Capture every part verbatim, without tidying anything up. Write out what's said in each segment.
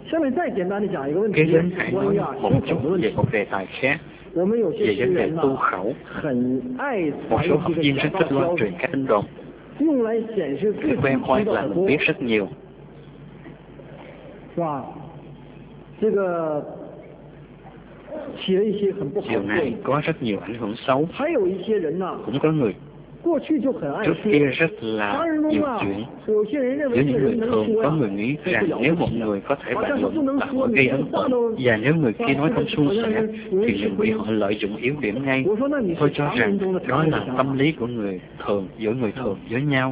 Kế đến hãy nói một chút về một đề tài khác, về vấn đề tu khẩu. Một số học viên rất thích loan truyền các tin đồn, để khoe khoang là mình biết rất nhiều. Điều này có rất nhiều ảnh hưởng xấu. Cũng có người trước kia rất là nhiều chuyện. Với những người thường, có người nghĩ rằng nếu một người có thể bàn luận là họ gây ấn tượng, và nếu người kia nói không suôn sẻ thì liền bị họ lợi dụng yếu điểm ngay. Tôi cho rằng đó là tâm lý của người thường giữa người thường với nhau.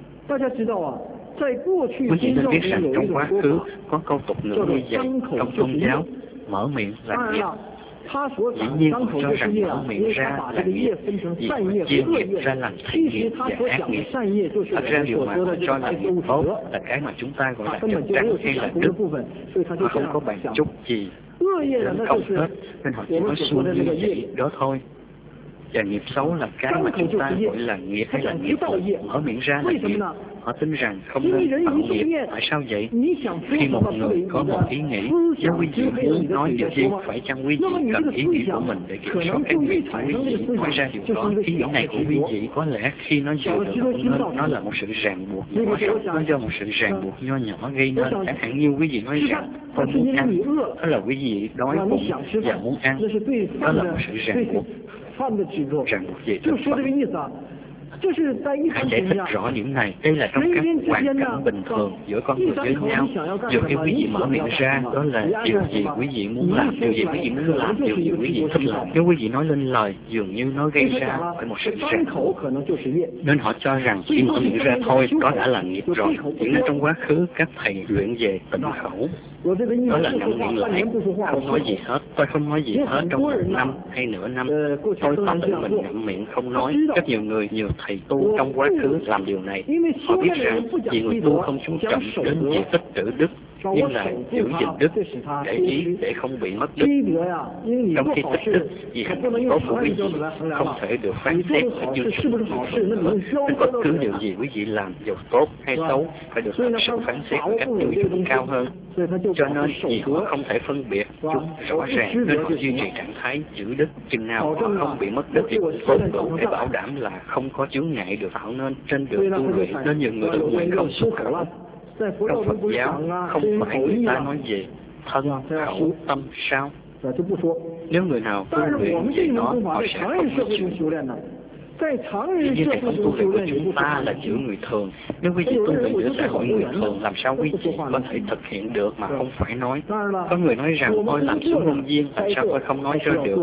Quý vị nên biết rằng trong quá khứ có câu tục ngữ như vậy trong tôn giáo: mở miệng là nghiệp. Dĩ nhiên họ cho rằng mở miệng ra là nghiệp, vì họ chia nghiệp ra làm thiện nghiệp và ác nghiệp. Thật ra điều mà họ cho là nghiệp tốt là cái mà chúng ta gọi là chất trắng hay là đức. Họ không có bàn chút gì đến không hết, nên họ chỉ nói suông như vậy đó thôi. Và nghiệp xấu là cái mà chúng ta gọi là nghiệp hay là nghiệp tội. Mở miệng ra là nghiệp. Họ tin rằng không nên tạo nghiệp. Tại sao vậy? Khi một người có một ý nghĩ, nếu quý vị muốn nói điều gì, phải chăng quý vị cần ý nghĩ của mình để kiểm soát cái việc của quý vị nói ra điều đó? Ý nghĩ này của quý vị có lẽ khi nó dựa được không nên, nó là một sự ràng buộc nhỏ rộng, nó do một sự ràng buộc nho nhỏ gây nên. Chẳng hạn như quý vị nói rằng tôi muốn ăn, đó là quý vị đói bụng và muốn ăn, đó là một sự ràng buộc. Ràng buộc về thực phẩm. Hãy giải thích rõ điểm này. Đây là trong các hoàn cảnh bình thường giữa con người với nhau. Dù khi quý vị mở miệng ra, đó là điều gì quý vị muốn làm, điều gì quý vị muốn làm, điều gì quý vị thích làm. Nếu quý vị nói lên lời, dường như nó gây ra phải một sự ràng buộc. Nên họ cho rằng chỉ mở miệng ra thôi, đó đã là nghiệp rồi. Hiện nay trong quá khứ, các thầy luyện về tịnh khẩu. Đó là ngậm miệng lại, không nói gì hết. Tôi không nói gì hết trong một năm hay nửa năm. Tôi tự mình ngậm miệng không nói. Rất nhiều người, nhiều thầy tu trong quá khứ làm điều này. Họ biết rằng vì người tu không chú trọng đến việc tích trữ đức, nhưng là giữ gìn đức, để ý để không bị mất đức. Trong khi tích đức, vì hạnh phúc tốt của quý vị không thể được phán xét ở chương trình của mọi người. Nên bất cứ điều gì quý vị làm, dù tốt hay xấu, phải được thật sự phán xét một cách tiêu chuẩn cao hơn. Cho nên vì họ không thể phân biệt chúng rõ ràng, nên họ duy trì trạng thái giữ đức. Chừng nào họ không bị mất đức thì tốt đủ để bảo đảm là không có chướng ngại được tạo nên trên đường tu luyện. Nên nhiều người tu nguyện không xuất khẩu. Trong Phật giáo không phải người ta nói về thân, khẩu, tâm sao? Nếu người nào tu luyện về nó, họ sẽ không nói chuyện. Tuy nhiên hệ thống tu luyện của chúng ta là giữa người thường. Nếu quý vị tu luyện giữa xã hội người thường, làm sao quý vị có thể thực hiện được mà không phải nói? Có người nói rằng tôi làm xuống ngôn viên, làm sao tôi không nói ra được?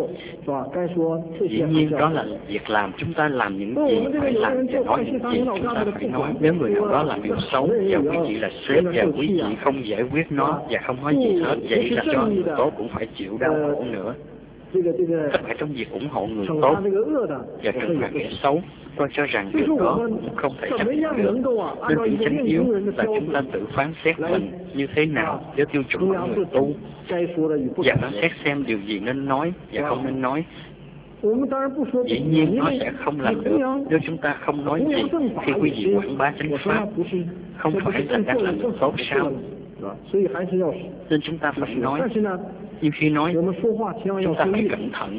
Dĩ nhiên đó là việc làm. Chúng ta làm những gì phải làm và nói những gì chúng ta phải nói. Nếu người nào đó làm điều xấu và quý vị là sếp và quý vị không giải quyết nó và không nói gì hết, vậy là cho người tốt cũng phải chịu đau khổ nữa. Tất cả trong việc ủng hộ người tốt và trừng phạt kẻ xấu, tôi cho rằng điều đó cũng không thể chấp nhận được. Nên điểm chánh yếu là chúng ta tự phán xét mình như thế nào với tiêu chuẩn của người tu, và phán xét xem điều gì nên nói và không nên nói. Dĩ nhiên nó sẽ không làm được nếu chúng ta không nói gì khi quý vị quảng bá chánh pháp. Không phải là đang làm được tốt sao? Nên chúng ta phải nói. Nhưng khi nói, chúng ta phải cẩn thận.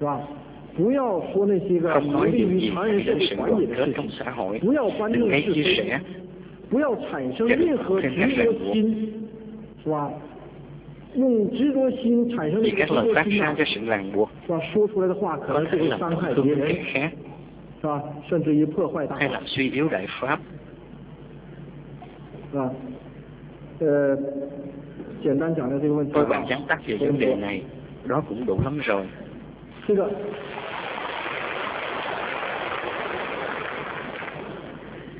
Không nói điều gì đến sự đoàn kết trong xã hội. Đừng gây chia sẻ. Và đừng có thêm các ràng buộc. Vì các lời phát ra cho sự ràng buộc có thể làm tổn thương đến kẻ khác, hay làm suy yếu đại pháp. Tôi bàn giám tắt về vấn đề này, đó cũng đủ lắm rồi.